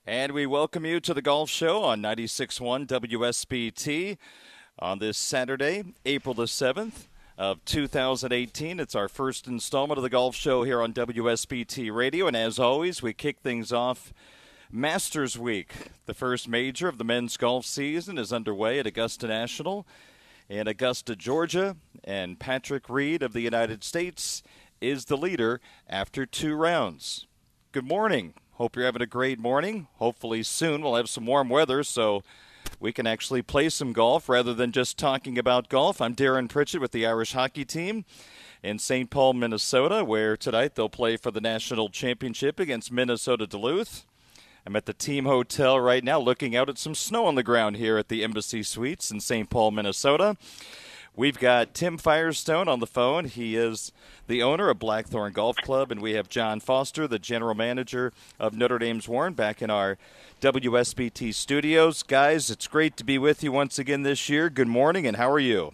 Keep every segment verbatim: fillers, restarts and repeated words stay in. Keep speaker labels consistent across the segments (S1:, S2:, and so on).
S1: And we welcome you to the Golf Show on ninety-six point one W S B T on this Saturday, April the seventh of two thousand eighteen. It's our first installment of the Golf Show here on W S B T Radio. And as always, we kick things off Masters Week. The first major of the men's golf season is underway at Augusta National in Augusta, Georgia. And Patrick Reed of the United States is the leader after two rounds. Good morning. Hope you're having a great morning. Hopefully soon we'll have some warm weather so we can actually play some golf rather than just talking about golf. I'm Darren Pritchett with the Irish hockey team in Saint Paul, Minnesota, where tonight they'll play for the national championship against Minnesota Duluth. I'm at the team hotel right now looking out at some snow on the ground here at the Embassy Suites in Saint Paul, Minnesota. We've got Tim Firestone on the phone. He is the owner of Blackthorn Golf Club, and we have John Foster, the general manager of Notre Dame's Warren, back in our W S B T studios. Guys, it's great to be with you once again this year. Good morning, and how are you?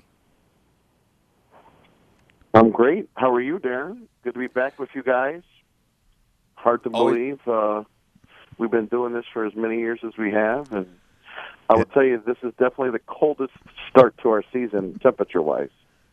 S2: I'm great. How are you, Darren? Good to be back with you guys. Hard to
S1: Always-
S2: believe uh, we've been doing this for as many years as we have, and I would tell you this is definitely the coldest start to our season temperature-wise.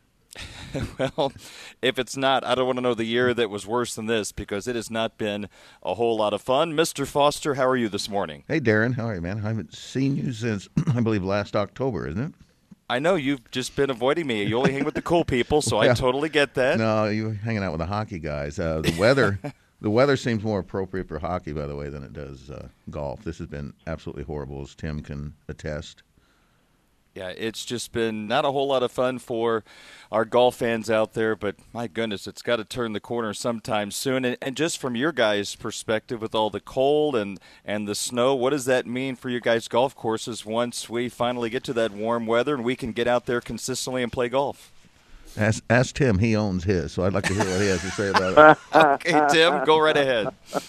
S1: Well, if it's not, I don't want to know the year that was worse than this because it has not been a whole lot of fun. Mister Foster, how are you this morning?
S3: Hey, Darren. How are you, man? I haven't seen you since, I believe, last October, isn't it?
S1: I know you've just been avoiding me. You only hang with the cool people, so
S3: Yeah.
S1: I totally get that.
S3: No, you were hanging out with the hockey guys. Uh, the weather the weather seems more appropriate for hockey, by the way, than it does uh, golf. This has been absolutely horrible, as Tim can attest.
S1: Yeah, it's just been not a whole lot of fun for our golf fans out there, but my goodness, it's got to turn the corner sometime soon. And, and just from your guys' perspective with all the cold and, and the snow, what does that mean for your guys' golf courses once we finally get to that warm weather and we can get out there consistently and play golf?
S3: Ask, ask Tim. He owns his, so I'd like to hear what he has to say about it.
S1: Okay, Tim, go right ahead.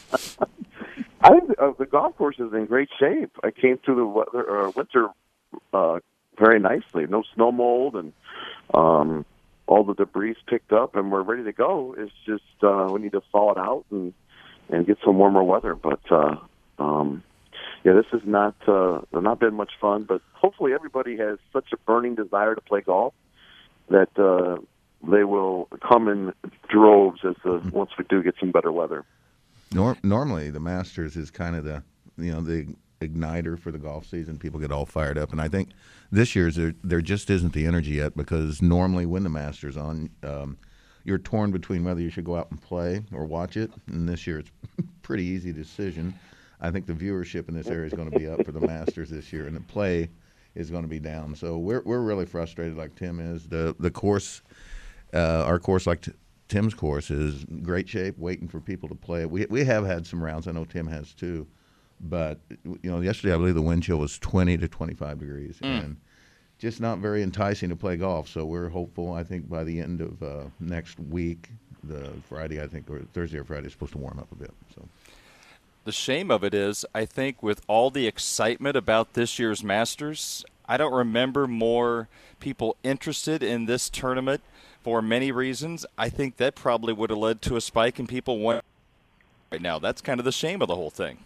S2: I think uh, the golf course is in great shape. I came through the weather, uh, winter uh, very nicely. No snow mold, and um, all the debris picked up, and we're ready to go. It's just uh, we need to thaw it out and and get some warmer weather. But uh, um, yeah, this has not uh, not been much fun. But hopefully, everybody has such a burning desire to play golf that uh, they will come in droves as the, once we do get some better weather.
S3: Nor- normally, the Masters is kind of the you know the igniter for the golf season. People get all fired up, and I think this year's there, there just isn't the energy yet because normally when the Masters on, um, you're torn between whether you should go out and play or watch it. And this year it's a pretty easy decision. I think the viewership in this area is going to be up for the Masters this year, and the play is going to be down. So we're we're really frustrated, like Tim is. The the course, uh, our course, like t- Tim's course, is in great shape, waiting for people to play. We we have had some rounds. I know Tim has too. But, you know, yesterday I believe the wind chill was twenty to twenty-five degrees
S1: Mm.
S3: and just not very enticing to play golf. So we're hopeful, I think, by the end of uh, next week, the Friday, I think, or Thursday or Friday is supposed to warm up a bit. So
S1: The shame of it is, I think with all the excitement about this year's Masters, I don't remember more people interested in this tournament for many reasons. I think that probably would have led to a spike in people wanting right now. That's kind of the shame of the whole thing.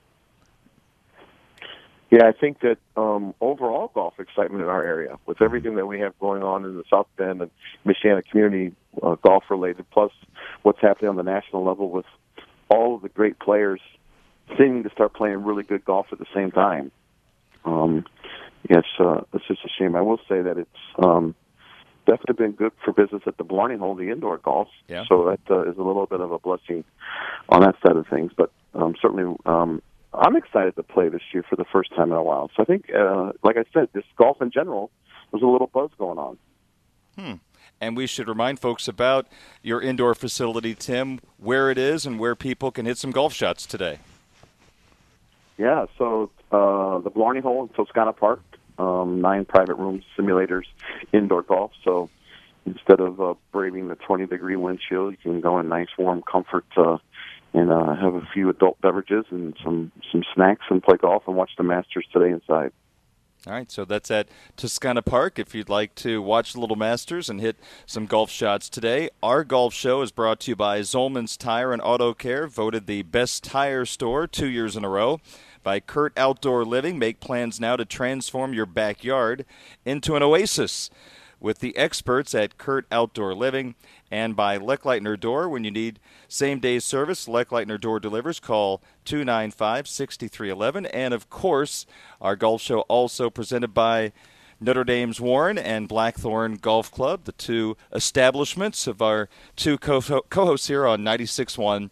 S2: Yeah, I think that um, overall golf excitement in our area, with everything that we have going on in the South Bend and Michiana community, uh, golf-related, plus what's happening on the national level with all of the great players seeming to start playing really good golf at the same time. Um, yes, uh, it's just a shame. I will say that it's um, definitely been good for business at the Blarney Hole, the indoor golf.
S1: Yeah.
S2: So that uh, is a little bit of a blessing on that side of things. But um, certainly um, I'm excited to play this year for the first time in a while. So I think, uh, like I said, this golf in general, there's a little buzz going on.
S1: Hmm. And we should remind folks about your indoor facility, Tim, where it is and where people can hit some golf shots today.
S2: Yeah, so uh, the Blarney Hole in Toscana Park, um, nine private rooms, simulators, indoor golf. So instead of uh, braving the twenty-degree wind chill, you can go in nice, warm comfort uh, and uh, have a few adult beverages and some, some snacks and play golf and watch the Masters today inside.
S1: All right, so that's at Toscana Park if you'd like to watch the Little Masters and hit some golf shots today. Our golf show is brought to you by Zolman's Tire and Auto Care, voted the best tire store two years in a row by Kurt Outdoor Living. Make plans now to transform your backyard into an oasis with the experts at Kurt Outdoor Living. And by Leckleitner Door. When you need same-day service, Leckleitner Door delivers. Call two nine five, six three one one. And, of course, our golf show also presented by Notre Dame's Warren and Blackthorn Golf Club, the two establishments of our two co- co-hosts here on ninety-six point one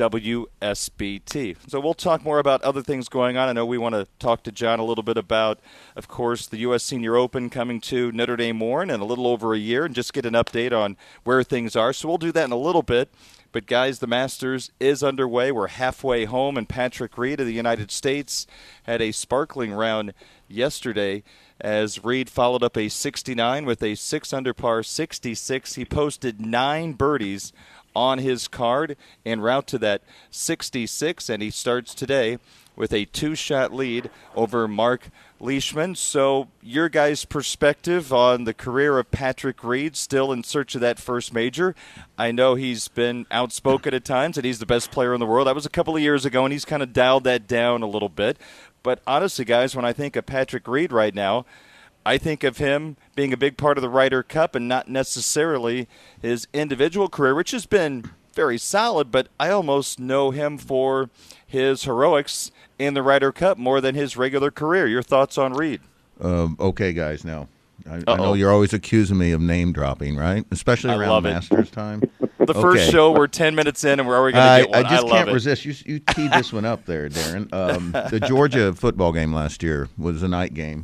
S1: W S B T. So we'll talk more about other things going on. I know we want to talk to John a little bit about, of course, the U S Senior Open coming to Notre Dame Warren in a little over a year, and just get an update on where things are. So we'll do that in a little bit. But, guys, the Masters is underway. We're halfway home, and Patrick Reed of the United States had a sparkling round yesterday as Reed followed up a sixty-nine with a six under par sixty-six. He posted nine birdies on his card en route to that sixty-six, and he starts today with a two-shot lead over Mark Leishman. So your guys' perspective on the career of Patrick Reed, still in search of that first major. I know he's been outspoken at times and he's the best player in the world. That was a couple of years ago, and he's kind of dialed that down a little bit. But honestly, guys, when I think of Patrick Reed right now, I think of him being a big part of the Ryder Cup and not necessarily his individual career, which has been very solid, but I almost know him for his heroics in the Ryder Cup more than his regular career. Your thoughts on Reed?
S3: Um, okay, guys, now, I, I know you're always accusing me of name dropping, right? Especially
S1: I
S3: around Masters time.
S1: The first
S3: okay.
S1: show, we're ten minutes in, and we're already going
S3: I,
S1: to get one.
S3: I just
S1: I
S3: can't
S1: it.
S3: resist. You, you teed this one up there, Darren. Um, the Georgia football game last year was a night game.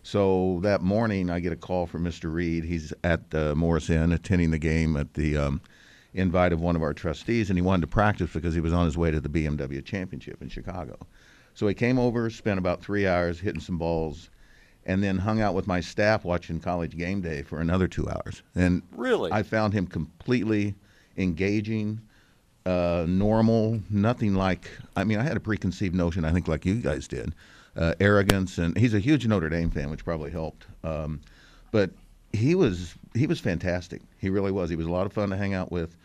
S3: So that morning, I get a call from Mister Reed. He's at the Morris Inn attending the game at the um, invite of one of our trustees, and he wanted to practice because he was on his way to the B M W Championship in Chicago. So he came over, spent about three hours hitting some balls, and then hung out with my staff watching College Game Day for another two hours. And
S1: really,
S3: I found him completely engaging, uh, normal, nothing like – I mean, I had a preconceived notion, I think like you guys did, uh, arrogance, and he's a huge Notre Dame fan, which probably helped. Um, but he was he was fantastic. He really was. He was a lot of fun to hang out with.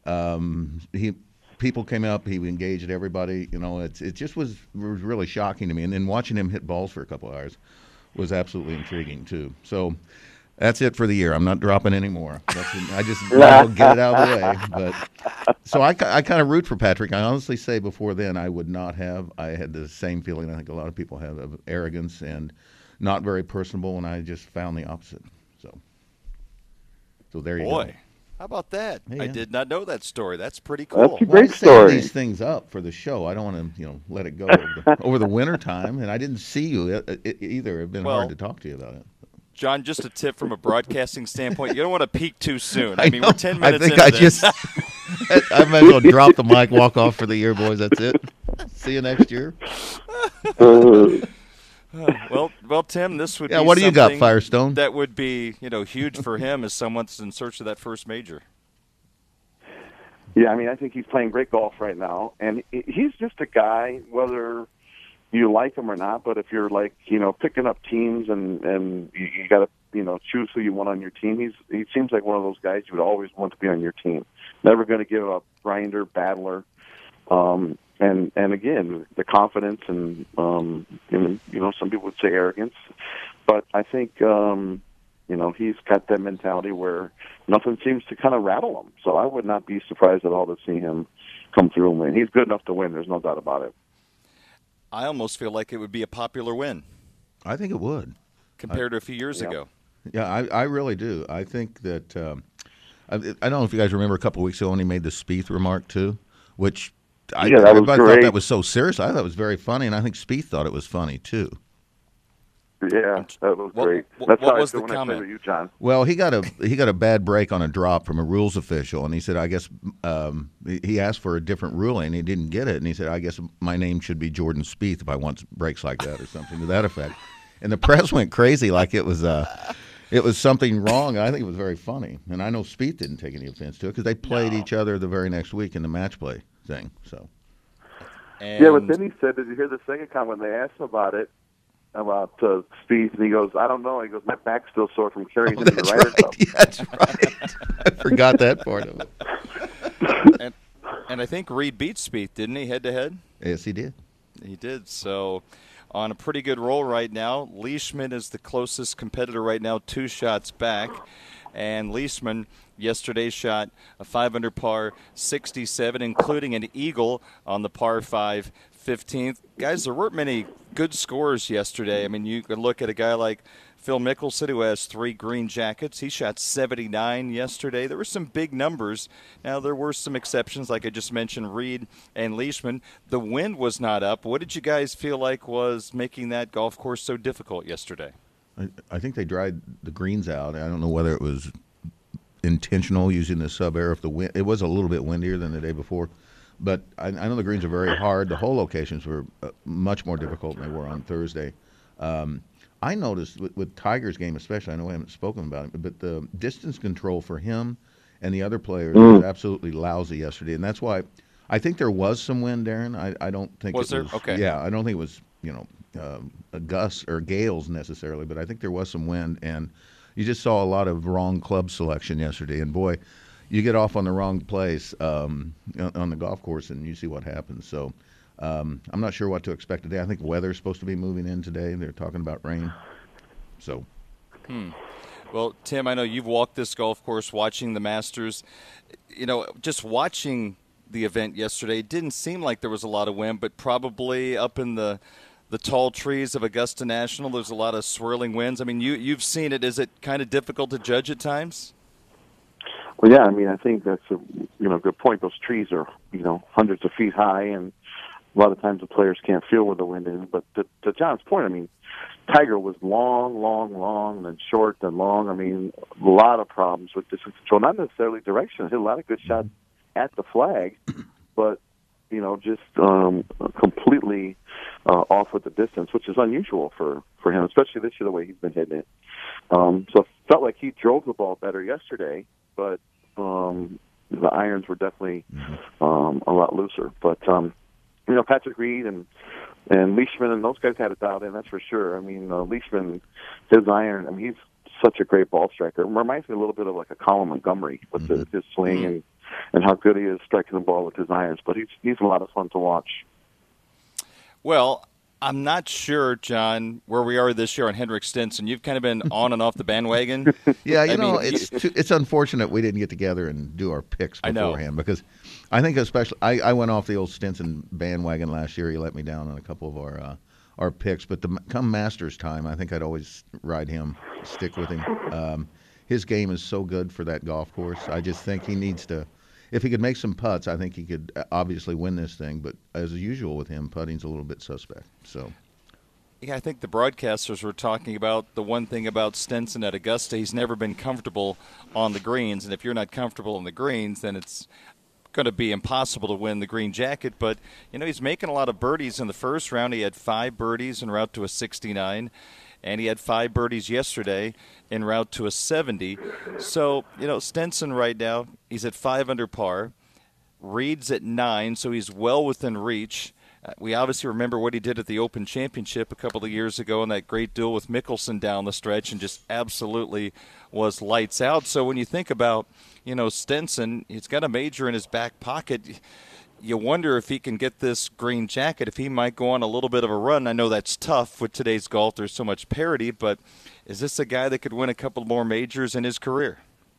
S3: Um, he people came up. He engaged everybody. You know, it's it just was was really shocking to me. And then watching him hit balls for a couple of hours was absolutely intriguing too. So that's it for the year. I'm not dropping any more. That's, I just I'll get it out of the way. But so I, I kind of root for Patrick. I honestly say before then I would not have. I had the same feeling I think a lot of people have of arrogance and not very personable, and I just found the opposite. So, so there you
S1: Boy.
S3: go.
S1: How about that?
S3: Yeah.
S1: I did not know that story. That's pretty cool.
S2: That's a
S3: Well,
S2: great
S3: I set
S2: story.
S3: these things up for the show. I don't want to, you know, let it go over the, over the winter time, and I didn't see you uh, either. It'd been
S1: Well,
S3: hard to talk to you about it.
S1: John, just a tip from a broadcasting standpoint. You don't want to peak too soon. I, mean,
S3: know.
S1: we're ten minutes
S3: I think
S1: into
S3: I
S1: this.
S3: just, I might as well drop the mic, walk off for the year, boys. That's it. See you next year.
S2: Uh,
S1: well, well, Tim, this would
S3: Yeah,
S1: be
S3: what do you got,
S1: something
S3: Firestone?
S1: that would be, you know, huge for him as someone's in search of that first major.
S2: Yeah, I mean, I think he's playing great golf right now, and he- he's just a guy, whether you like him or not, but if you're like, you know, picking up teams and, and you, you got to, you know, choose who you want on your team, he's he seems like one of those guys you would always want to be on your team. Never going to give up, grinder, battler, um, and and again, the confidence and, um, and, you know, some people would say arrogance, but I think, um, you know, he's got that mentality where nothing seems to kind of rattle him. So I would not be surprised at all to see him come through and win. He's good enough to win. There's no doubt about it.
S1: I almost feel like it would be a popular win
S3: I think it would.
S1: compared to a few years
S2: yeah.
S1: ago.
S3: Yeah, I, I really do. I think that um, I, I don't know if you guys remember a couple of weeks ago when he made the Spieth remark too, which I,
S2: Yeah, that was
S3: everybody thought
S2: great.
S3: that was so serious. I thought it was very funny, and I think Spieth thought it was funny too.
S2: Yeah, that was
S1: What-
S2: great.
S1: what-
S2: That's
S1: what
S2: how I
S1: was
S2: feel
S1: the
S2: when I
S1: comment?
S2: play with you, John.
S3: Well, he got a he got a bad break on a drop from a rules official, and he said, "I guess um, he asked for a different ruling. He didn't get it, and he said, "I guess my name should be Jordan Spieth if I want breaks like that or something to that effect." And the press went crazy, like it was uh, it was something wrong. I think it was very funny, and I know Spieth didn't take any offense to it because they played
S1: No.
S3: each other the very next week in the match play thing. So
S1: And
S2: Yeah, but then he said, did you hear the second comment when they asked him about it, about uh, Spieth, and he goes, I don't know. He goes, my back's still sore from carrying
S3: oh,
S2: him in the
S3: that's
S2: Ryder
S3: right.
S2: Cup.
S3: Yeah, that's right. I forgot that part of it.
S1: and, and I think Reed beat Spieth, didn't he, head to head?
S3: Yes, he did.
S1: he did. So on a pretty good roll right now. Leishman is the closest competitor right now, two shots back. And Leishman yesterday shot a five under par sixty-seven, including an eagle on the par five fifteenth. Guys, there weren't many good scores yesterday. I mean, you can look at a guy like Phil Mickelson, who has three green jackets. He shot seventy-nine yesterday. There were some big numbers. Now, there were some exceptions, like I just mentioned, Reed and Leishman. The wind was not up. What did you guys feel like was making that golf course so difficult yesterday?
S3: I, I think they dried the greens out. I don't know whether it was intentional using the sub-air. If the wind, it was a little bit windier than the day before. But I, I know the greens are very hard. The hole locations were uh, much more difficult than they were on Thursday. Um, I noticed with, with Tiger's game especially, I know I haven't spoken about it, but the distance control for him and the other players mm. was absolutely lousy yesterday. And that's why I think there was some wind, Darren. I, I don't think
S1: was
S3: it
S1: there?
S3: was.
S1: Okay.
S3: Yeah, I don't think it was, you know, um, a gust or gales necessarily, but I think there was some wind. And you just saw a lot of wrong club selection yesterday. And, boy, you get off on the wrong place um, on the golf course and you see what happens. So um, I'm not sure what to expect today. I think weather's supposed to be moving in today. They're talking about rain. So,
S1: hmm. Well, Tim, I know you've walked this golf course watching the Masters. You know, just watching the event yesterday, it didn't seem like there was a lot of wind, but probably up in the the tall trees of Augusta National, there's a lot of swirling winds. I mean, you, you've seen it. Is it kind of difficult to judge at times?
S2: Well, yeah, I mean, I think that's a you know good point. Those trees are you know hundreds of feet high, and a lot of times the players can't feel where the wind is. But to, to John's point, I mean, Tiger was long, long, long, then short, then long. I mean, a lot of problems with distance control, not necessarily direction. Hit a lot of good shots at the flag, but you know, just um, completely uh, off with the distance, which is unusual for, for him, especially this year the way he's been hitting it. Um, so it felt like he drove the ball better yesterday, but um, the irons were definitely um, a lot looser. But um, you know, Patrick Reed and and Leishman and those guys had it dialed in, that's for sure. I mean, uh, Leishman, his iron, I mean, he's such a great ball striker. It reminds me a little bit of like a Colin Montgomery with mm-hmm. the, his swing and, and how good he is striking the ball with his irons. But he's he's a lot of fun to watch.
S1: Well, I'm not sure, John, where we are this year on Henrik Stenson. You've kind of been on and off the bandwagon.
S3: Yeah, you
S1: I
S3: know,
S1: mean,
S3: it's too, it's unfortunate we didn't get together and do our picks beforehand because I think especially I, I went off the old Stenson bandwagon last year. He let me down on a couple of our uh, our picks, but the come Masters time, I think I'd always ride him, stick with him. Um, his game is so good for that golf course. I just think he needs to. If he could make some putts, I think he could obviously win this thing. But as usual with him, putting's a little bit suspect. So,
S1: yeah, I think the broadcasters were talking about the one thing about Stenson at Augusta. He's never been comfortable on the greens, and if you're not comfortable on the greens, then it's going to be impossible to win the green jacket. But you know, he's making a lot of birdies in the first round. He had five birdies en route to a sixty-nine. And he had five birdies yesterday en route to a seventy. So, you know, Stenson right now, he's at five under par. Reed's at nine, so he's well within reach. Uh, we obviously remember what he did at the Open Championship a couple of years ago in that great duel with Mickelson down the stretch and just absolutely was lights out. So when you think about, you know, Stenson, he's got a major in his back pocket. You wonder if he can get this green jacket, if he might go on a little bit of a run. I know that's tough with today's golf. There's so much parity, but is this a guy that could win a couple more majors in his career?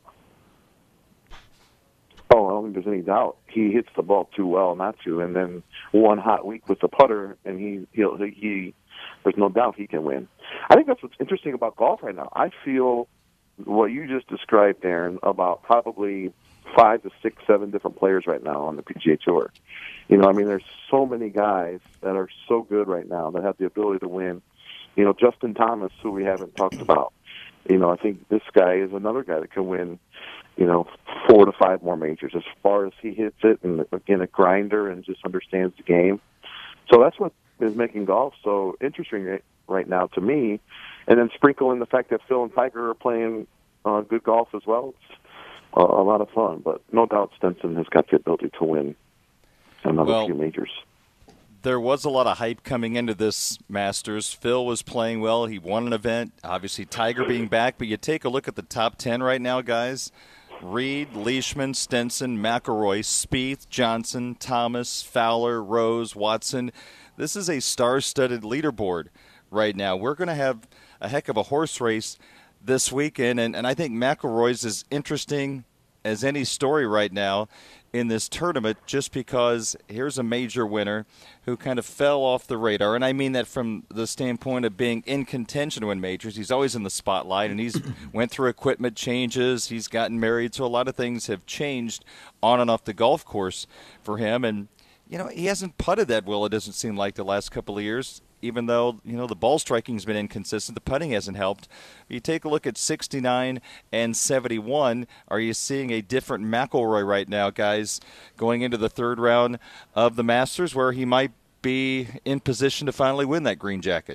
S2: Oh, I don't think there's any doubt. He hits the ball too well not to, and then one hot week with the putter, and he he'll, he there's no doubt he can win. I think that's what's interesting about golf right now. I feel what you just described, Darren, about probably five to six, seven different players right now on the P G A Tour. You know, I mean, there's so many guys that are so good right now that have the ability to win. You know, Justin Thomas, who we haven't talked about. You know, I think this guy is another guy that can win, you know, four to five more majors as far as he hits it and, again, a grinder and just understands the game. So that's what is making golf so interesting right now to me. And then sprinkle in the fact that Phil and Tiger are playing uh, good golf as well. It's Uh, a lot of fun, but no doubt Stenson has got the ability to win another
S1: well,
S2: few majors.
S1: There was a lot of hype coming into this Masters. Phil was playing well. He won an event. Obviously, Tiger being back. But you take a look at the top ten right now, guys. Reed, Leishman, Stenson, McElroy, Spieth, Johnson, Thomas, Fowler, Rose, Watson. This is a star-studded leaderboard right now. We're going to have a heck of a horse race this weekend, and, and I think McElroy's is interesting as any story right now in this tournament, just because here's a major winner who kind of fell off the radar. And I mean that from the standpoint of being in contention to win majors. He's always in the spotlight, and he's went through equipment changes. He's gotten married, so a lot of things have changed on and off the golf course for him. And, you know, he hasn't putted that well, it doesn't seem like, the last couple of years. Even though, you know, the ball striking's been inconsistent, the putting hasn't helped. You take a look at sixty-nine and seventy-one. Are you seeing a different McIlroy right now, guys, going into the third round of the Masters, where he might be in position to finally win that green jacket?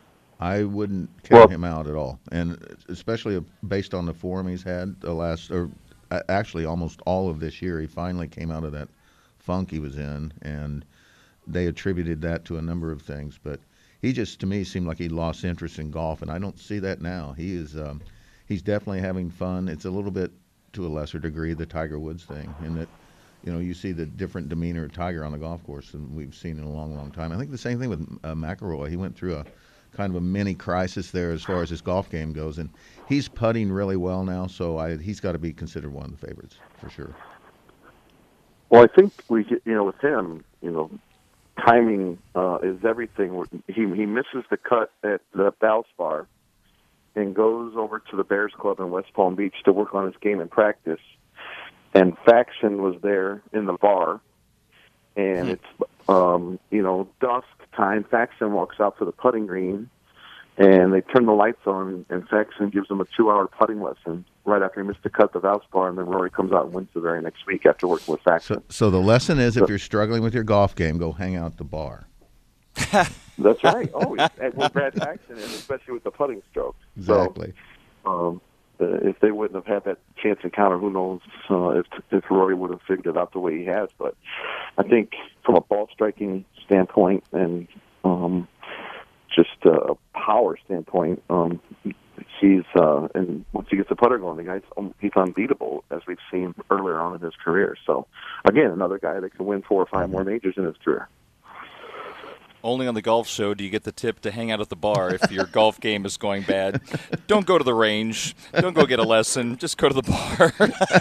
S3: I wouldn't count
S2: Well-
S3: him out at all, and especially based on the form he's had the last, or uh, actually almost all of this year. He finally came out of that funk he was in, and they attributed that to a number of things, but he just, to me, seemed like he lost interest in golf, and I don't see that now. He is, um, he's definitely having fun. It's a little bit, to a lesser degree, the Tiger Woods thing, in that, you know, you see the different demeanor of Tiger on the golf course than we've seen in a long, long time. I think the same thing with uh, McIlroy. He went through a kind of a mini crisis there as far as his golf game goes, and he's putting really well now, so I, he's got to be considered one of the favorites for sure.
S2: Well, I think we, you know, with him, you know, timing uh, is everything. He he misses the cut at the Valspar and goes over to the Bears Club in West Palm Beach to work on his game in practice. And Faxon was there in the bar, and it's um, you know dusk time. Faxon walks out to the putting green, and they turn the lights on, and Faxon gives him a two-hour putting lesson right after he missed the cut at the Valspar, and then Rory comes out and wins the very next week after working with Faxon.
S3: So, so the lesson is, if you're struggling with your golf game, go hang out at the bar.
S2: That's right. Oh, and with Brad Faxon, and especially with the putting stroke.
S3: Exactly.
S2: So, um, uh, if they wouldn't have had that chance encounter, who knows uh, if if Rory would have figured it out the way he has. But I think from a ball striking standpoint and um, just a power standpoint, um, he's uh, and once he gets the putter going, the guy's um, he's unbeatable, as we've seen earlier on in his career. So again, another guy that can win four or five more majors in his career.
S1: Only on the golf show do you get the tip to hang out at the bar if your golf game is going bad. Don't go to the range. Don't go get a lesson. Just go to the bar.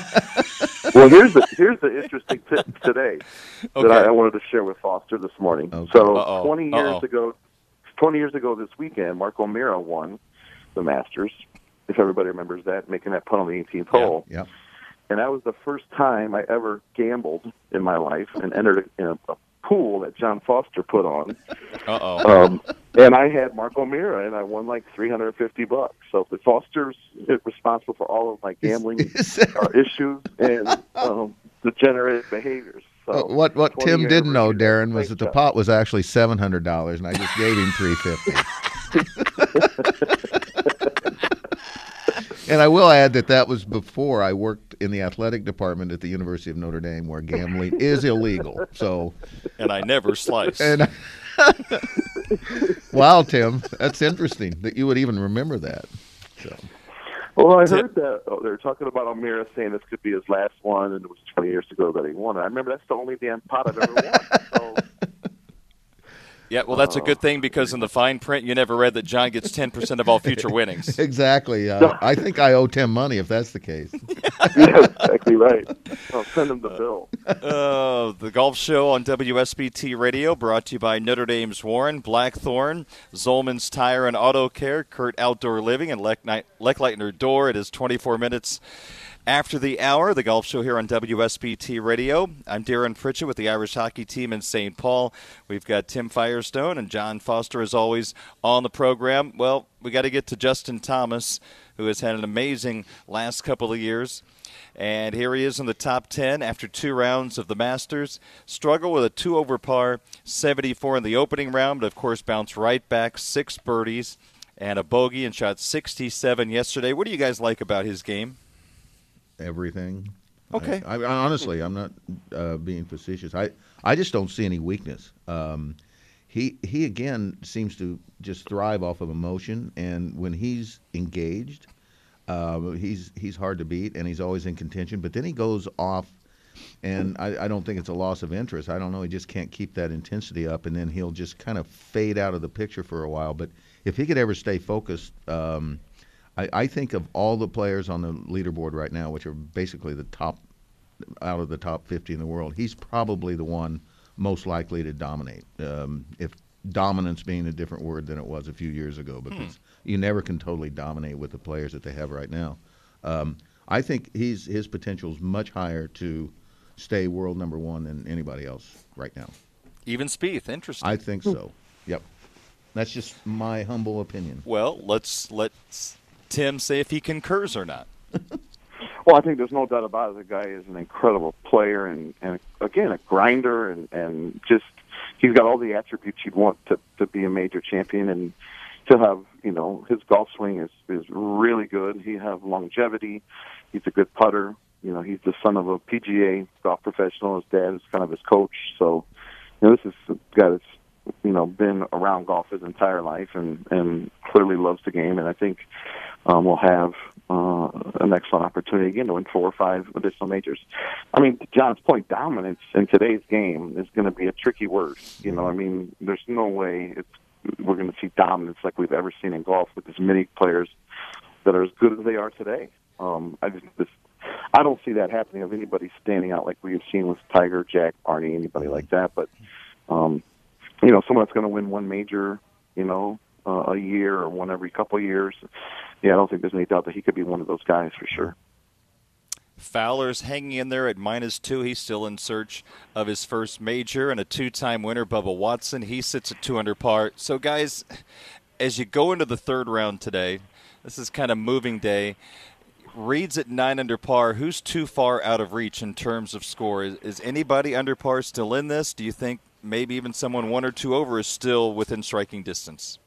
S2: Well, here's the here's the interesting tip today
S1: Okay.
S2: that I, I wanted to share with Foster this morning.
S3: Okay.
S2: So
S1: Uh-oh.
S2: twenty years
S1: Uh-oh.
S2: ago, twenty years ago this weekend, Mark O'Meara won the Masters, if everybody remembers that, making that putt on the eighteenth hole.
S3: Yeah.
S2: And that was the first time I ever gambled in my life and entered in a, a pool that John Foster put on.
S1: Uh-oh.
S2: Um, and I had Mark O'Meara, and I won like three hundred fifty bucks. So the Foster's responsible for all of my gambling
S3: Is that
S2: uh, issues and um, degenerate behaviors. So
S3: Uh, what what
S2: twenty
S3: Tim didn't know,
S2: anniversary,
S3: Darren, was
S2: thanks,
S3: that the
S2: John.
S3: pot was actually seven hundred dollars, and I just gave him three fifty. And I will add that that was before I worked in the athletic department at the University of Notre Dame, where gambling is illegal. So,
S1: And I never slice.
S3: and wow, Tim, that's interesting that you would even remember that. So,
S2: Well, I
S1: Tip-
S2: heard that oh, they were talking about O'Meara saying this could be his last one, and it was twenty years ago that he won it. I remember that's the only damn pot I've ever won. So,
S1: Yeah, well, that's a good thing, because in the fine print, you never read that John gets ten percent of all future winnings.
S3: exactly. Uh, I think I owe Tim money if that's the case.
S2: yeah, exactly right. I'll send him the bill.
S1: Uh, the Golf Show on W S B T Radio, brought to you by Notre Dame's Warren, Blackthorn, Zolman's Tire and Auto Care, Kurt Outdoor Living, and Leck Leckleitner Door. It is twenty-four minutes after the hour. The Golf Show here on W S B T Radio. I'm Darren Pritchett with the Irish hockey team in Saint Paul. We've got Tim Firestone and John Foster, as always, on the program. Well, we got to get to Justin Thomas, who has had an amazing last couple of years. And here he is in the top ten after two rounds of the Masters. Struggled with a two over par, seventy-four in the opening round, but of course bounced right back, six birdies and a bogey, and shot sixty-seven yesterday. What do you guys like about his game?
S3: Everything.
S1: Okay.
S3: I, I, honestly, I'm not uh, being facetious. I, I just don't see any weakness. Um, he he again seems to just thrive off of emotion, and when he's engaged, Uh, he's he's hard to beat, and he's always in contention. But then he goes off, and I, I don't think it's a loss of interest. I don't know. He just can't keep that intensity up, and then he'll just kind of fade out of the picture for a while. But if he could ever stay focused, um, I, I think of all the players on the leaderboard right now, which are basically the top out of the top fifty in the world, he's probably the one most likely to dominate. Um, if dominance being a different word than it was a few years ago, because hmm. you never can totally dominate with the players that they have right now. Um, I think he's his potential is much higher to stay world number one than anybody else right now.
S1: Even Spieth, interesting.
S3: I think so. Yep, that's just my humble opinion.
S1: Well, let's let Tim say if he concurs or not.
S2: Well, I think there's no doubt about it. The guy is an incredible player, and, and again, a grinder, and, and just he's got all the attributes you'd want to, to be a major champion, and to have, you know, his golf swing is, is really good. He have longevity. He's a good putter. You know, he's the son of a P G A golf professional. His dad is kind of his coach. So, you know, this is a guy that's, you know, been around golf his entire life and, and clearly loves the game. And I think um, we'll have uh, an excellent opportunity again to win four or five additional majors. I mean, to John's point, dominance in today's game is going to be a tricky word. You know, I mean, there's no way it's we're going to see dominance like we've ever seen in golf with as many players that are as good as they are today. Um, I just, this, I don't see that happening of anybody standing out like we've seen with Tiger, Jack, Barney, anybody like that. But, um, you know, someone that's going to win one major, you know, uh, a year or one every couple of years, yeah, I don't think there's any doubt that he could be one of those guys for sure.
S1: Fowler's hanging in there at minus two. He's still in search of his first major, and a two-time winner, Bubba Watson. He sits at two under par. So, guys, as you go into the third round today, this is kind of moving day. Reed's at nine under par. Who's too far out of reach in terms of score? Is, is anybody under par still in this? Do you think maybe even someone one or two over is still within striking distance?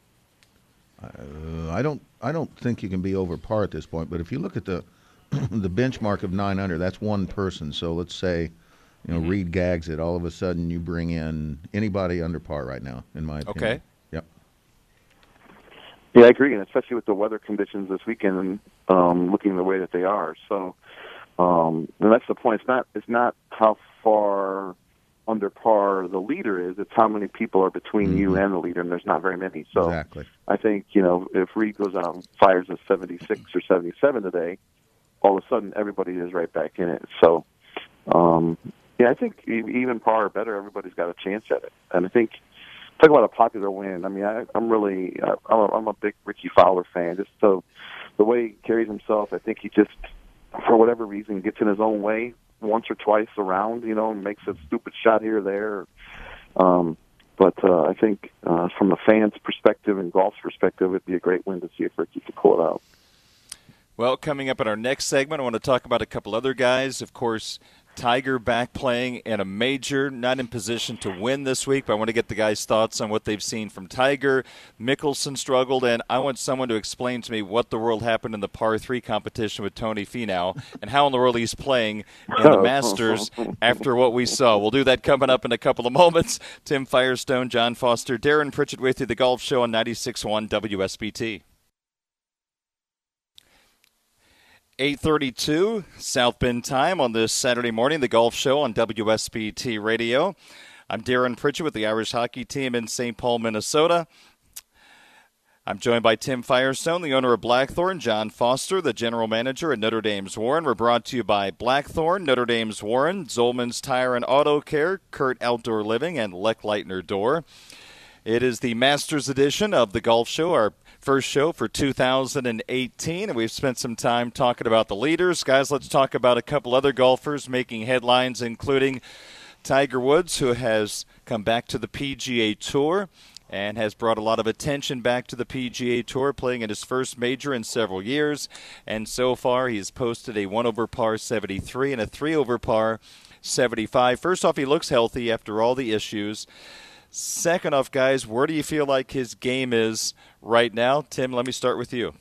S3: Uh, I don't. I don't think you can be over par at this point. But if you look at the the benchmark of nine under, that's one person. So let's say, you know, mm-hmm. Reed gags it. All of a sudden, you bring in anybody under par right now, in my opinion.
S1: Okay.
S3: Yep.
S2: Yeah, I agree, and especially with the weather conditions this weekend, um, looking the way that they are. So, um, and that's the point. It's not. It's not how far under par the leader is. It's how many people are between mm-hmm. you and the leader, and there's not very many. So,
S3: exactly.
S2: I think, you know, if Reed goes out and fires a seventy-six or seventy-seven today, all of a sudden everybody is right back in it. So, um, yeah, I think even par or better, everybody's got a chance at it. And I think, talk about a popular win. I mean, I, I'm really, uh, I'm, a, I'm a big Ricky Fowler fan. Just so the way he carries himself, I think he just, for whatever reason, gets in his own way once or twice around, you know, and makes a stupid shot here or there. Um, but uh, I think uh, from the fans' perspective and golf's perspective, it'd be a great win to see if Ricky could pull it out.
S1: Well, coming up in our next segment, I want to talk about a couple other guys. Of course, Tiger back playing in a major, not in position to win this week, but I want to get the guys' thoughts on what they've seen from Tiger. Mickelson struggled, and I want someone to explain to me what the world happened in the par three competition with Tony Finau and how in the world he's playing in the Masters after what we saw. We'll do that coming up in a couple of moments. Tim Firestone, John Foster, Darren Pritchett with you, The Golf Show on ninety-six point one W S B T. eight thirty-two South Bend time on this Saturday morning, The Golf Show on W S B T Radio. I'm Darren Pritchett with the Irish hockey team in Saint Paul, Minnesota. I'm joined by Tim Firestone, the owner of Blackthorn, John Foster, the general manager at Notre Dame's Warren. We're brought to you by Blackthorn, Notre Dame's Warren, Zolman's Tire and Auto Care, Kurt Outdoor Living, and Leck Leitner Door. It is the Masters edition of The Golf Show, our first show for two thousand eighteen, and we've spent some time talking about the leaders. Guys, let's talk about a couple other golfers making headlines, including Tiger Woods, who has come back to the P G A Tour and has brought a lot of attention back to the P G A Tour, playing in his first major in several years. And so far, he's posted a one over par seventy-three and a three over par seventy-five. First off, he looks healthy after all the issues. Second off, guys, where do you feel like his game is right now? Tim, let me start with you.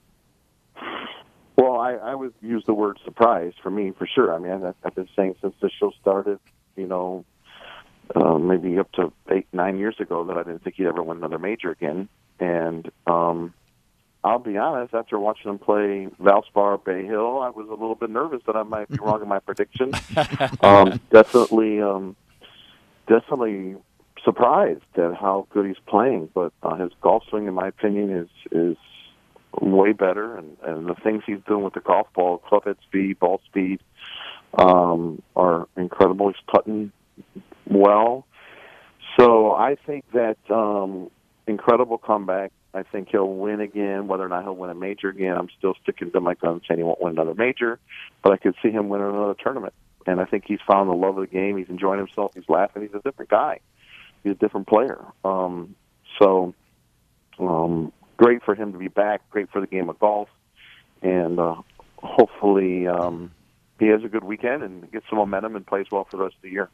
S2: Well, I, I would use the word surprise for me, for sure. I mean, I've, I've been saying since the show started, you know, uh, maybe up to eight, nine years ago that I didn't think he'd ever win another major again. And, um, I'll be honest, after watching him play Valspar Bay Hill, I was a little bit nervous that I might be wrong in my prediction. um, definitely, um, definitely surprised at how good he's playing. But uh, his golf swing, in my opinion, is is way better. And, and the things he's doing with the golf ball, club head speed, ball speed, um, are incredible. He's putting well. So I think that um, incredible comeback. I think he'll win again. Whether or not he'll win a major again, I'm still sticking to my guns saying he won't win another major, but I could see him winning another tournament. And I think he's found the love of the game. He's enjoying himself. He's laughing. He's a different guy. He's a different player. Um, so um, great for him to be back. Great for the game of golf. And uh, hopefully um, he has a good weekend and gets some momentum and plays well for the rest of the year.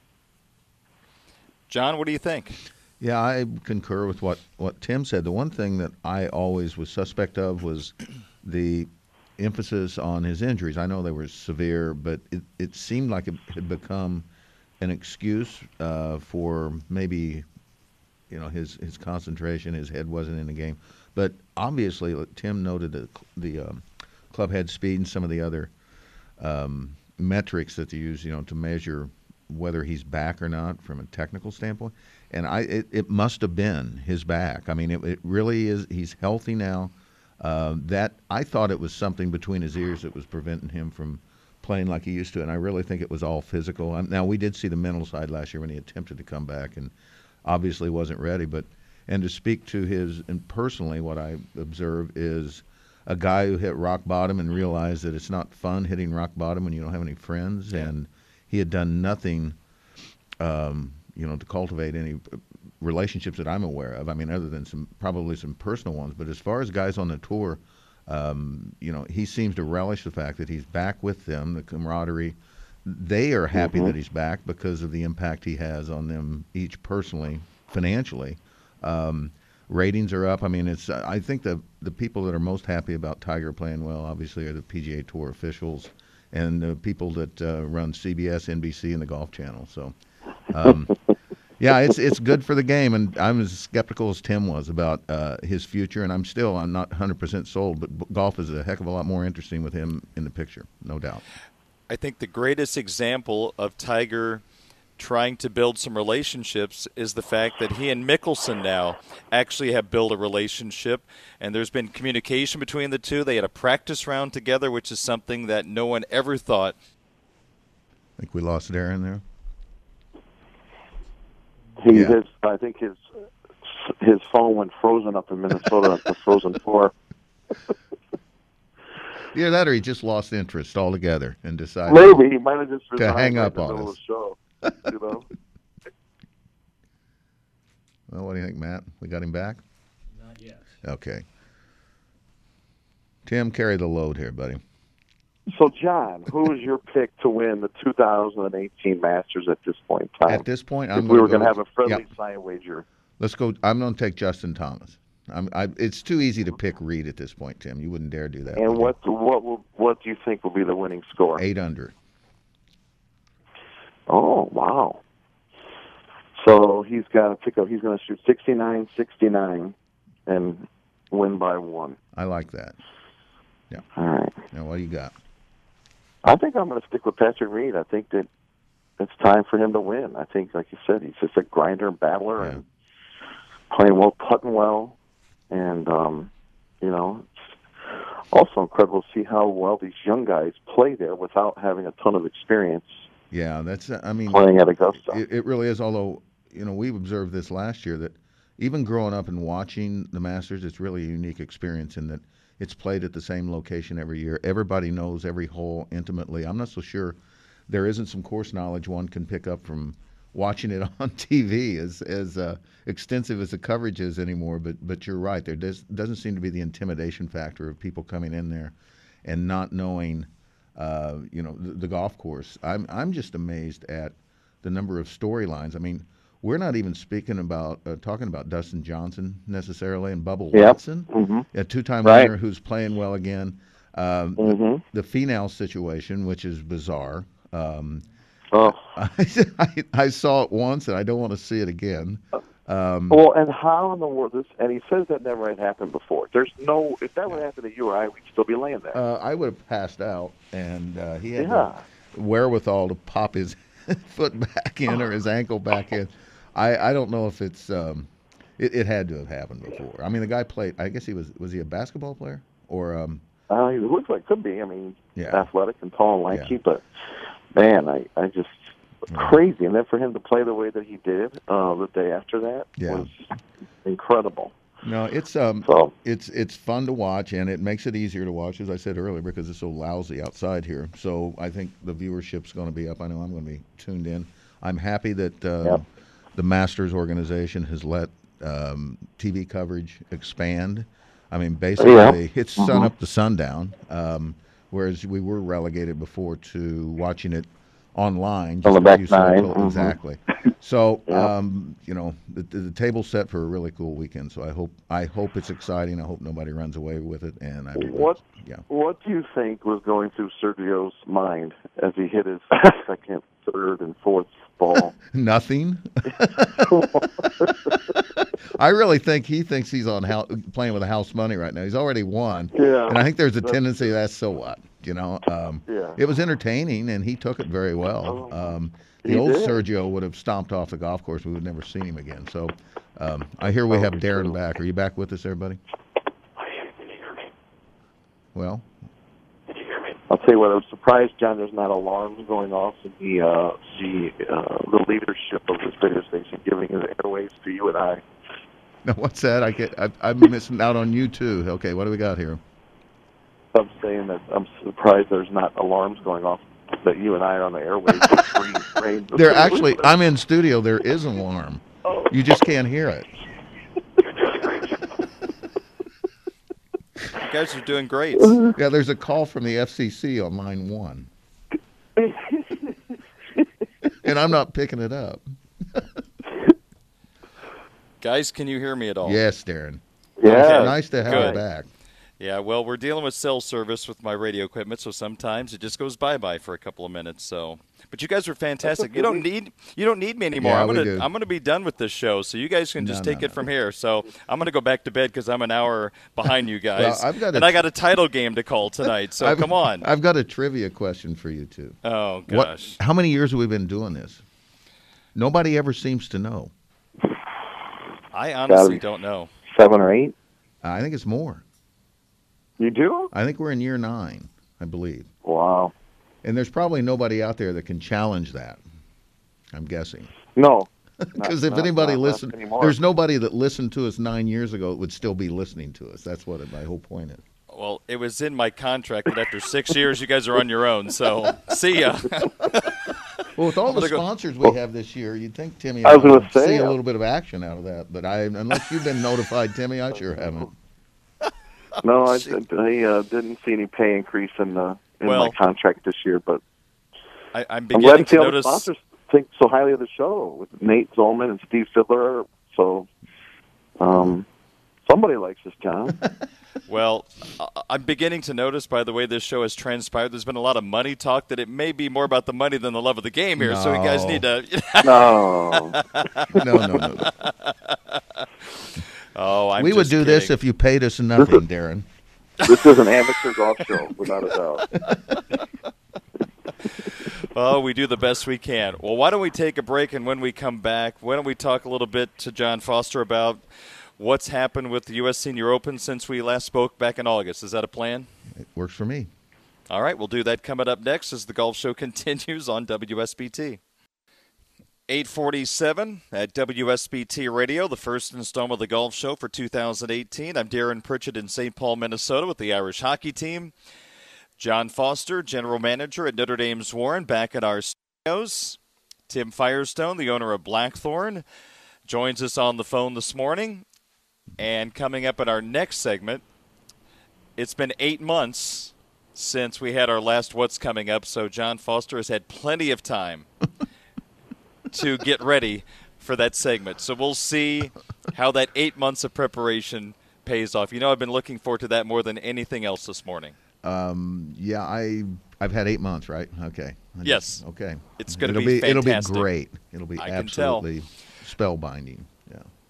S1: John, what do you think?
S3: Yeah, I concur with what, what Tim said. The one thing that I always was suspect of was the emphasis on his injuries. I know they were severe, but it, it seemed like it had become an excuse uh, for maybe, you know, his, his concentration, his head wasn't in the game. But obviously, Tim noted the, the um, club head speed and some of the other um, metrics that they use, you know, to measure whether he's back or not from a technical standpoint. And I, it, it must have been his back. I mean, it, it really is. He's healthy now. Uh, that I thought it was something between his ears that was preventing him from playing like he used to, and I really think it was all physical. Um, now, we did see the mental side last year when he attempted to come back and obviously wasn't ready. But and to speak to his, and personally what I observe is a guy who hit rock bottom and realized that it's not fun hitting rock bottom when you don't have any friends, yeah. And he had done nothing um, you know, to cultivate any relationships that I'm aware of. I mean, other than some probably some personal ones. But as far as guys on the tour, um, you know, he seems to relish the fact that he's back with them, the camaraderie. They are happy mm-hmm. that he's back because of the impact he has on them each personally, financially. Um, ratings are up. I mean, it's. I think the the people that are most happy about Tiger playing well, obviously, are the P G A Tour officials and the people that uh, run C B S, N B C, and the Golf Channel. So. Um, yeah, it's it's good for the game, and I'm as skeptical as Tim was about uh, his future, and I'm still I'm not one hundred percent sold, but golf is a heck of a lot more interesting with him in the picture, no doubt.
S1: I think the greatest example of Tiger trying to build some relationships is the fact that he and Mickelson now actually have built a relationship, and there's been communication between the two. They had a practice round together, which is something that no one ever thought.
S3: I think we lost Darren there.
S2: He,
S3: yeah.
S2: his, I think his his phone went frozen up in Minnesota, the frozen floor.
S3: Yeah, that or he just lost interest altogether and decided
S2: maybe he might have just
S3: to hang up
S2: right in the
S3: on
S2: middle
S3: us.
S2: Of the show, you know?
S3: Well, what do you think, Matt? We got him back?
S4: Not yet.
S3: Okay. Tim, carry the load here, buddy.
S2: So, John, who is your pick to win the two thousand eighteen Masters at this point in time?
S3: At this point,
S2: if
S3: I'm
S2: we were
S3: going
S2: to have a friendly
S3: yeah.
S2: sign wager.
S3: Let's go. I'm going to take Justin Thomas. I'm, I, it's too easy to pick Reed at this point, Tim. You wouldn't dare do that.
S2: And what you? what will, what do you think will be the winning score?
S3: Eight under.
S2: Oh, wow. So he's got to pick up. He's going to shoot sixty-nine, sixty-nine, and win by one.
S3: I like that. Yeah.
S2: All right.
S3: Now, what do you got?
S2: I think I'm going to stick with Patrick Reed. I think that it's time for him to win. I think, like you said, he's just a grinder and battler
S3: yeah.
S2: and playing well, putting well. And, um, you know, it's also incredible to see how well these young guys play there without having a ton of experience.
S3: Yeah, that's, I mean,
S2: playing at Augusta.
S3: It, it really is, although, you know, we've observed this last year that even growing up and watching the Masters, it's really a unique experience in that it's played at the same location every year. Everybody knows every hole intimately. I'm not so sure there isn't some course knowledge one can pick up from watching it on T V as as uh, extensive as the coverage is anymore. But but you're right. There does, doesn't seem to be the intimidation factor of people coming in there and not knowing, uh, you know, the, the golf course. I'm I'm just amazed at the number of storylines. I mean, we're not even speaking about uh, talking about Dustin Johnson necessarily and Bubba
S2: yep.
S3: Watson,
S2: mm-hmm.
S3: a two-time
S2: right.
S3: winner who's playing well again. Um,
S2: mm-hmm.
S3: The Finau situation, which is bizarre. Um,
S2: oh.
S3: I, I, I saw it once, and I don't want to see it again. Um,
S2: Well, and how in the world this? And he says that never had happened before. There's no. If that would happen to you or I, we'd still be laying there.
S3: uh, I would have passed out, and uh, he had
S2: Yeah.
S3: the wherewithal to pop his foot back in or his ankle back in. I, I don't know if it's um, it, it had to have happened before. I mean, the guy played. I guess he was was he a basketball player or um,
S2: Uh, he looks like could be. I mean,
S3: Yeah.
S2: athletic and tall and lanky,
S3: Yeah.
S2: but man, I I just
S3: Yeah.
S2: crazy. And then for him to play the way that he did uh, the day after that
S3: Yeah.
S2: was incredible.
S3: No, it's um,
S2: So
S3: it's it's fun to watch, and it makes it easier to watch, as I said earlier, because it's so lousy outside here. So I think the viewership's going to be up. I know I'm going to be tuned in. I'm happy that uh,
S2: Yep.
S3: the Masters organization has let um, T V coverage expand. I mean, basically,
S2: Yeah.
S3: it's sun
S2: Mhm.
S3: up to sundown, um, whereas we were relegated before to watching it online.
S2: On the
S3: just
S2: back
S3: a few cycles-
S2: nine, mhm.
S3: Exactly. So,
S2: Yeah.
S3: um, you know, the, the table's set for a really cool weekend. So I hope I hope it's exciting. I hope nobody runs away with it. And I hope
S2: what
S3: yeah.
S2: what do you think was going through Sergio's mind as he hit his second, third, and fourth ball?
S3: Nothing. I really think he thinks he's on house, playing with a house money right now. He's already won,
S2: Yeah.
S3: and I think there's a
S2: That's-
S3: tendency that's so what, you know. Um,
S2: Yeah.
S3: It was entertaining, and he took it very well.
S2: Oh,
S3: Um, the
S2: he
S3: old
S2: did.
S3: Sergio would have stomped off the golf course. We would never seen him again. So um, I hear we have
S2: Probably
S3: Darren
S2: true.
S3: back. Are you back with us, everybody? Well,
S2: I'll tell you what, I was surprised, John, there's not alarms going off in the uh, the uh, the leadership of this radio station giving the airwaves to you and I.
S3: no, what's that? I get. I, I'm missing out on you too. Okay, what do we got here?
S2: I'm saying that I'm surprised there's not alarms going off that you and I are on the airwaves. free reign.
S3: There actually, I'm in studio. There is an alarm.
S2: Oh.
S3: You just can't hear it.
S1: You guys are doing great.
S3: Yeah, there's a call from the F C C on line one, and I'm not picking it up.
S1: Guys, can you hear me at all?
S3: Yes, Darren.
S2: Yeah.
S3: Nice to have
S1: Good.
S3: you back.
S1: Yeah, well, we're dealing with cell service with my radio equipment, so sometimes it just goes bye-bye for a couple of minutes. So, but you guys are fantastic.
S2: okay.
S1: You don't need you don't need me anymore.
S3: Yeah,
S1: I'm
S3: we
S1: gonna
S3: do.
S1: I'm gonna be done with this show, so you guys can just
S3: No,
S1: take
S3: no,
S1: it
S3: no.
S1: from here. So I'm gonna go back to bed because I'm an hour behind you guys,
S3: Well, I've got a-
S1: and I got a title game to call tonight. So
S3: I've-
S1: come on.
S3: I've got a trivia question for you too.
S1: Oh
S3: What?
S1: gosh.
S3: How many years have we been doing this? Nobody ever seems to know.
S1: I honestly
S2: be-
S1: don't know.
S2: Seven or eight?
S3: I think it's more.
S2: You do?
S3: I think we're in year nine, I believe.
S2: Wow.
S3: And there's probably nobody out there that can challenge that. I'm guessing.
S2: No.
S3: Because
S2: Not-
S3: if
S2: not-
S3: anybody
S2: not- not
S3: listened,
S2: anymore.
S3: there's nobody that listened to us nine years ago that would still be listening to us. That's what my whole point is.
S1: Well, it was in my contract that after six years, you guys are on your own. So see ya.
S3: Well, with all the
S1: gonna go-
S3: sponsors we have this year, you'd think Timmy
S2: I was
S3: would
S2: gonna say,
S3: see a
S2: uh,
S3: little bit of action out of that. But I, unless you've been notified, Timmy, I sure haven't.
S2: No, I, I uh, didn't see any pay increase in, uh, in
S1: Well-
S2: my contract this year, but
S1: I, I'm
S2: I'm glad
S1: beginning
S2: to see
S1: to
S2: all the
S1: notice.
S2: sponsors think so highly of the show with Nate Zolman and Steve Fiddler. So um, somebody likes this, John.
S1: Well, I- I'm beginning to notice by the way this show has transpired, there's been a lot of money talk that it may be more about the money than the love of the game here. So you guys
S3: No.
S1: need to.
S2: No.
S3: No, no, no. no.
S1: Oh, I'm
S3: we would
S1: just
S3: do this
S1: kidding.
S3: if you paid us nothing, Darren.
S2: This is an amateur golf show, without a doubt.
S1: Oh, we do the best we can. Well, why don't we take a break, and when we come back, why don't we talk a little bit to John Foster about what's happened with the U S Senior Open since we last spoke back in August? Is that a plan?
S3: It works for me.
S1: All right, we'll do that coming up next as the golf show continues on W S B T. eight forty-seven at W S B T Radio, the first installment of the golf show for two thousand eighteen. I'm Darren Pritchett in Saint Paul, Minnesota with the Irish hockey team. John Foster, general manager at Notre Dame's Warren, back at our studios. Tim Firestone, the owner of Blackthorn, joins us on the phone this morning. And coming up in our next segment, it's been eight months since we had our last What's Coming Up, so John Foster has had plenty of time to get ready for that segment. So we'll see how that eight months of preparation pays off. You know, I've been looking forward to that more than anything else this morning.
S3: Um, yeah, I I've had eight months, right? Okay. I just-
S1: Yes.
S3: Okay.
S1: It's gonna
S3: It'll
S1: be
S3: It'll be
S1: fantastic.
S3: great. It'll be
S1: I can tell.
S3: absolutely spellbinding. Yeah.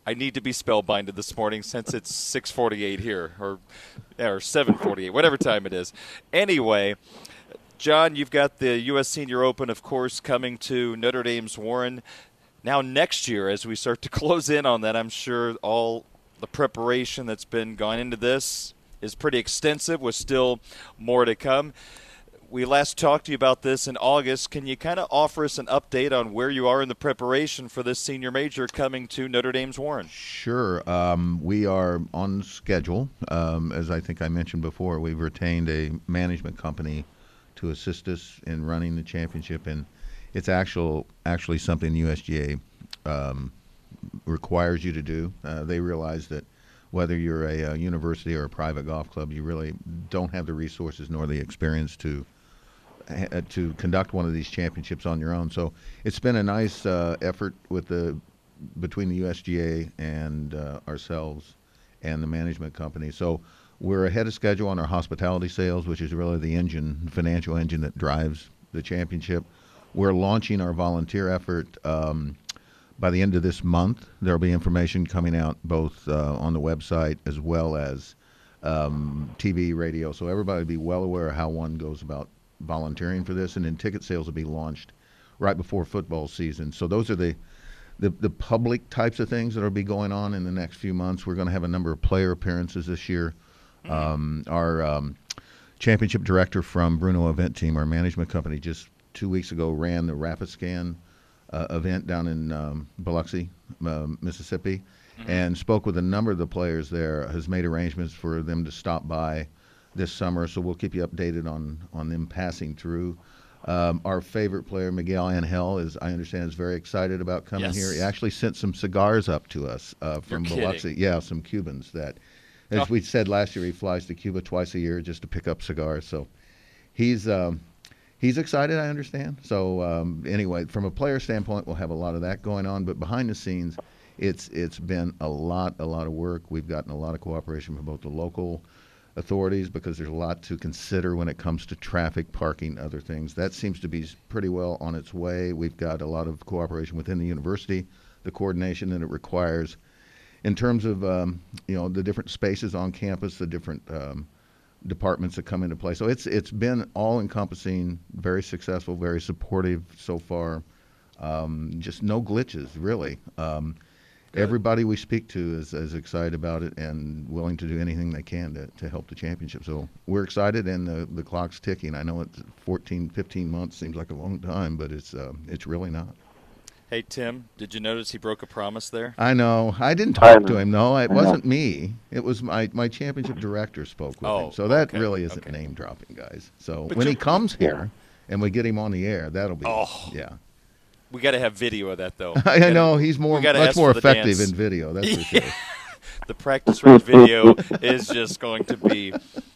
S1: I need to be spellbinded this morning since it's six forty-eight here, or or seven forty-eight, whatever time it is. Anyway, John, you've got the U S Senior Open, of course, coming to Notre Dame's Warren. Now next year, as we start to close in on that, I'm sure all the preparation that's been gone into this is pretty extensive, with still more to come. We last talked to you about this in August. Can you kind of offer us an update on where you are in the preparation for this senior major coming to Notre Dame's Warren?
S3: Sure. Um, we are on schedule. Um, as I think I mentioned before, we've retained a management company to assist us in running the championship, and it's actual, actually something U S G A um, requires you to do. Uh, they realize that whether you're a, a university or a private golf club, you really don't have the resources nor the experience to to conduct one of these championships on your own. So it's been a nice uh, effort with the between the U S G A and uh, ourselves and the management company. So we're ahead of schedule on our hospitality sales, which is really the engine, financial engine that drives the championship. We're launching our volunteer effort um, by the end of this month. There'll be information coming out both uh, on the website as well as um, T V, radio, so everybody will be well aware of how one goes about volunteering for this, and then ticket sales will be launched right before football season. So those are the, the the public types of things that will be going on in the next few months. We're going to have a number of player appearances this year. Um, our um, championship director from Bruno Event Team, our management company, just two weeks ago ran the Rapiscan uh, event down in um, Biloxi, uh, Mississippi, mm-hmm. and spoke with a number of the players there, has made arrangements for them to stop by this summer, so we'll keep you updated on, on them passing through. Um, our favorite player, Miguel Angel, is I understand is very excited about coming
S1: yes.
S3: here. He actually sent some cigars up to us uh, from
S1: You're
S3: Biloxi.
S1: kidding.
S3: Yeah, some Cubans that, as oh. we said last year, he flies to Cuba twice a year just to pick up cigars. So he's um, he's excited, I understand. So um, anyway, from a player standpoint, we'll have a lot of that going on. But behind the scenes, it's it's been a lot, a lot of work. We've gotten a lot of cooperation from both the local authorities, because there's a lot to consider when it comes to traffic, parking, other things. That seems to be pretty well on its way. We've got a lot of cooperation within the university, the coordination that it requires in terms of um, you know the different spaces on campus, the different um, departments that come into play. So it's it's been all-encompassing, very successful, very supportive so far. Um, just no glitches, really. Um, Everybody we speak to is, is excited about it and willing to do anything they can to, to help the championship. So we're excited, and the, the clock's ticking. I know it's fourteen, fifteen months seems like a long time, but it's uh, it's really not.
S1: Hey, Tim, did you notice he broke a promise there?
S3: I know. I didn't talk to him, no. It wasn't me. It was my, my championship director spoke with
S1: oh,
S3: him. So that
S1: okay.
S3: really isn't
S1: okay.
S3: name-dropping, guys. So
S1: but
S3: when he comes here and we get him on the air, that'll be,
S1: oh.
S3: yeah.
S1: We got to have video of that, though.
S3: I
S1: gotta,
S3: know he's more much more effective in video. That's for sure.
S1: The practice range video is just going to be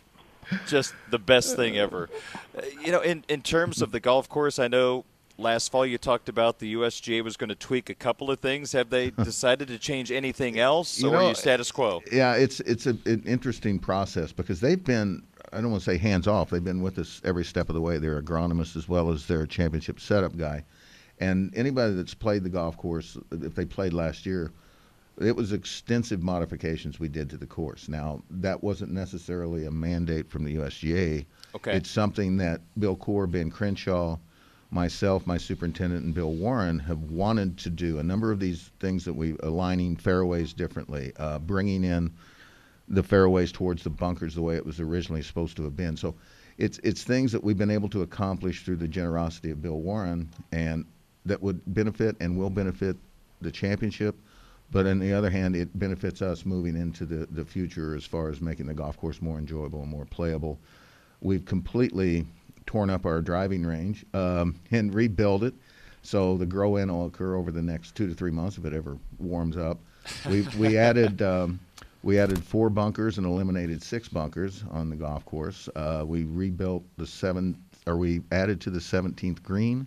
S1: just the best thing ever. Uh, you know, in in terms of the golf course, I know last fall you talked about the U S G A was going to tweak a couple of things. Have they decided to change anything else,
S3: you
S1: or
S3: know,
S1: are you status quo?
S3: Yeah, it's it's a, an interesting process, because they've been, I don't want to say hands off. They've been with us every step of the way. They're agronomists as well as their championship setup guy. And anybody that's played the golf course, if they played last year, it was extensive modifications we did to the course. Now, that wasn't necessarily a mandate from the U S G A.
S1: Okay.
S3: It's something that Bill Core, Ben Crenshaw, myself, my superintendent, and Bill Warren have wanted to do. A number of these things that we, aligning fairways differently, uh, bringing in the fairways towards the bunkers the way it was originally supposed to have been. So it's it's things that we've been able to accomplish through the generosity of Bill Warren, and that would benefit and will benefit the championship, but on the other hand, it benefits us moving into the, the future as far as making the golf course more enjoyable and more playable. We've completely torn up our driving range um, and rebuilt it, so the grow-in will occur over the next two to three months if it ever warms up. We we added um, we added four bunkers and eliminated six bunkers on the golf course. Uh, we rebuilt the seventh, or we added to the seventeenth green.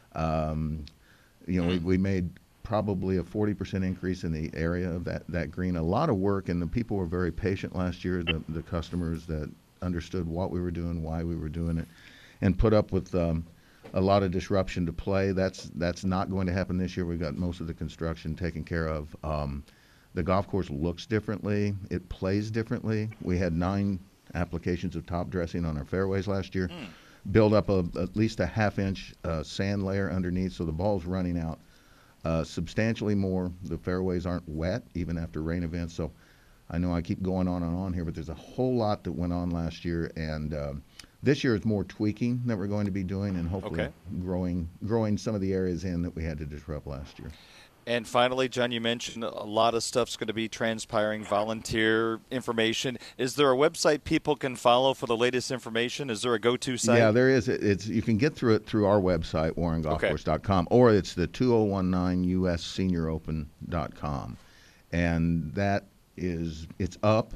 S3: Um, you know, we, we made probably a forty percent increase in the area of that, that green. A lot of work, and the people were very patient last year, the, the customers that understood what we were doing, why we were doing it, and put up with um, a lot of disruption to play. That's that's not going to happen this year. We've got most of the construction taken care of. Um, The golf course looks differently. It plays differently. We had nine applications of top dressing on our fairways last year. Mm. Build up a, at least a half-inch uh, sand layer underneath, so the ball's running out uh, substantially more. The fairways aren't wet, even after rain events. So I know I keep going on and on here, but there's a whole lot that went on last year, and um, this year is more tweaking that we're going to be doing, and hopefully
S1: okay.
S3: growing growing some of the areas in that we had to disrupt last year.
S1: And finally, John, you mentioned a lot of stuff's going to be transpiring, volunteer information. Is there a website people can follow for the latest information? Is there a go-to site?
S3: Yeah, there is. It's you can get through it through our website, warren golf course dot com, okay. or it's the two oh one nine U S Senior Open dot com, and that is it's up.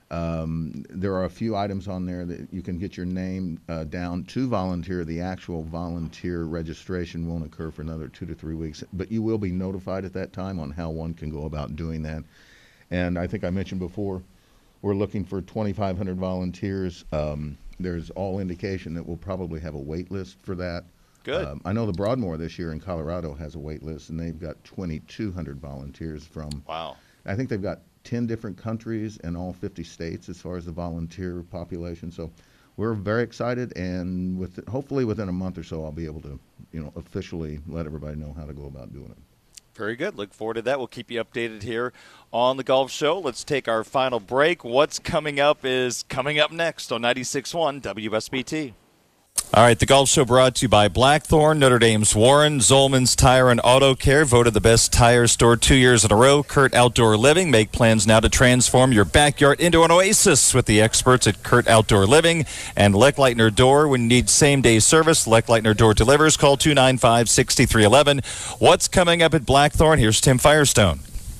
S3: Um, there are a few items on there that you can get your name uh, down to volunteer. The actual volunteer registration won't occur for another two to three weeks, but you will be notified at that time on how one can go about doing that. And I think I mentioned before, we're looking for twenty-five hundred volunteers. Um, there's all indication that we'll probably have a wait list for that.
S1: Good.
S3: Um, I know the Broadmoor this year in Colorado has a wait list, and they've got twenty-two hundred volunteers from.
S1: Wow.
S3: I think they've got ten different countries and all fifty states as far as the volunteer population. So we're very excited, and with hopefully within a month or so, I'll be able to, you know, officially let everybody know how to go about doing it.
S1: Very good. Look forward to that. We'll keep you updated here on the Golf Show. Let's take our final break. What's coming up is coming up next on ninety-six point one W S B T. All right, the Golf Show brought to you by Blackthorn, Notre Dame's Warren, Zolman's Tire and Auto Care, voted the best tire store two years in a row. Kurt Outdoor Living, make plans now to transform your backyard into an oasis with the experts at Kurt Outdoor Living. And Leckleitner Door, when you need same-day service, Leckleitner Door delivers. Call two nine five, six three one one. What's coming up at Blackthorn? Here's Tim Firestone.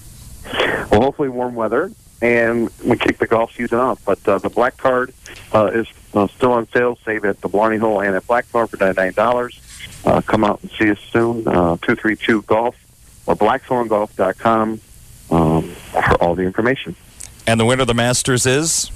S2: Well, hopefully warm weather, and we kick the golf season off. But uh, the Black Card uh, is uh, still on sale. Save at the Blarney Hole and at Blackthorn for ninety-nine dollars. Uh, come out and see us soon. Uh, two three two Golf or blackthorn golf dot com um, for all the information.
S1: And the winner of the Masters is?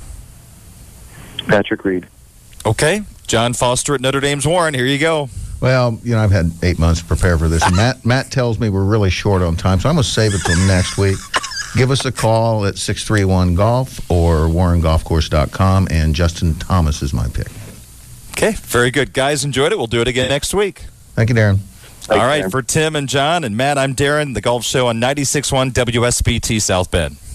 S2: Patrick Reed.
S1: Okay. John Foster at Notre Dame's Warren. Here you go.
S3: Well, you know, I've had eight months to prepare for this. And Matt, Matt tells me we're really short on time, so I'm going to save it till next week. Give us a call at six three one golf or warren golf course dot com, and Justin Thomas is my pick.
S1: Okay, very good. Guys, enjoyed it. We'll do it again next week.
S3: Thank you, Darren.
S1: All right, for Tim and John and Matt, I'm Darren. The Golf Show on ninety-six point one W S B T South Bend.